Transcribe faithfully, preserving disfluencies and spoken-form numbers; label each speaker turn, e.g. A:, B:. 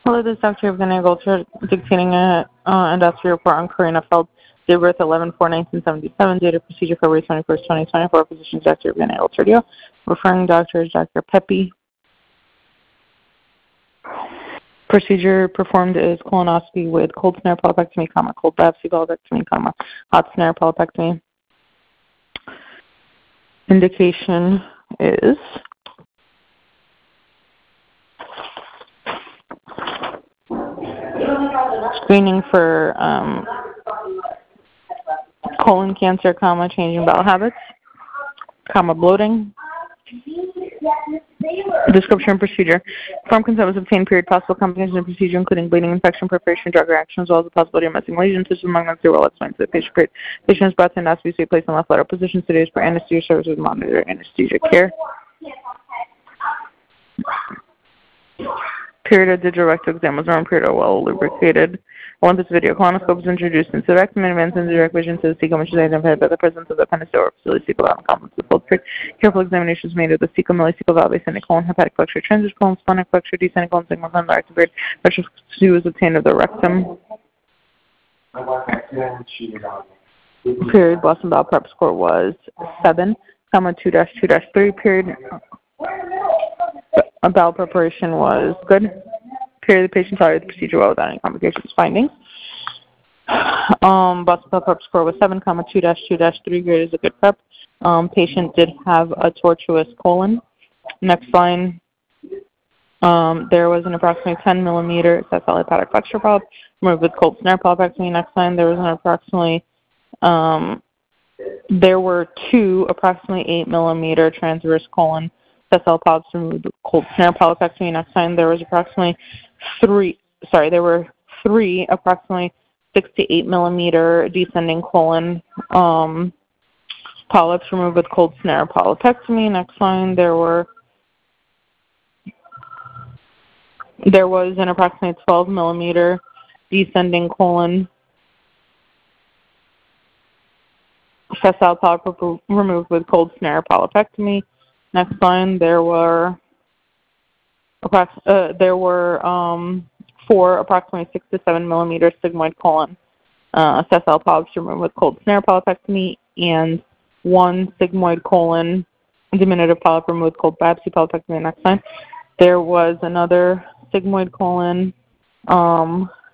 A: Hello, this is Doctor Evgeny Golcher dictating a uh, endoscopy report on Karina Feld, date of birth eleven four nineteen seventy-seven, date of procedure February twenty-first, twenty twenty-four, physician Doctor Evgeny Golcher, referring doctor is Doctor Pepe. Procedure performed is colonoscopy with cold snare polypectomy, comma, cold biopsy polypectomy, comma, hot snare polypectomy. Indication is screening for um, colon cancer, comma, changing bowel habits, comma, bloating. Description and procedure. Form consent was obtained, period. Possible complications of procedure, including bleeding, infection, perforation, drug reaction, as well as the possibility of missing lesions. This is among them well explained to the patient. Period. Patient is brought to endoscopy, so placed in left lateral position. Sedatives for anesthesia services with monitor anesthesia care. Period of digital rectal exam was normal. Period of well lubricated. Once this video colonoscope is introduced into the rectum and advanced into direct vision to the cecum, which is identified by the presence of the appendice or facility cecal valve and complex of fold. Careful examination is made of the cecal, millicecal valve, ascending colon, hepatic flexure, transverse colon, splenic flexure, descending colon, sigmoid colon, active period. Vector was obtained of the rectum. Period. Boston bowel prep score was seven, comma two dash two dash three. Period. A bowel preparation was good. Period. The patient tolerated the procedure well without any complications. Findings. Um, Boston bowel prep score was seven, comma two dash two dash three. Grade is a good prep. Um, patient did have a tortuous colon. Next line. Um, there was an approximately ten millimeter sessile hepatic flexure polyp removed with cold snare polypectomy. Next line. There was an approximately um, there were two approximately eight millimeter transverse colon sessile polyps removed with cold snare polypectomy. Next time there was approximately three, sorry, there were three approximately six to eight millimeter descending colon um, polyps removed with cold snare polypectomy. Next line there were, there was an approximately twelve millimeter descending colon sessile polyp removed with cold snare polypectomy. Next line, there were uh, there were um, four approximately six to seven millimeter sigmoid colon uh, sessile polyps removed with cold snare polypectomy, and one sigmoid colon diminutive polyp removed with cold biopsy polypectomy. Next line, there was another sigmoid colon um,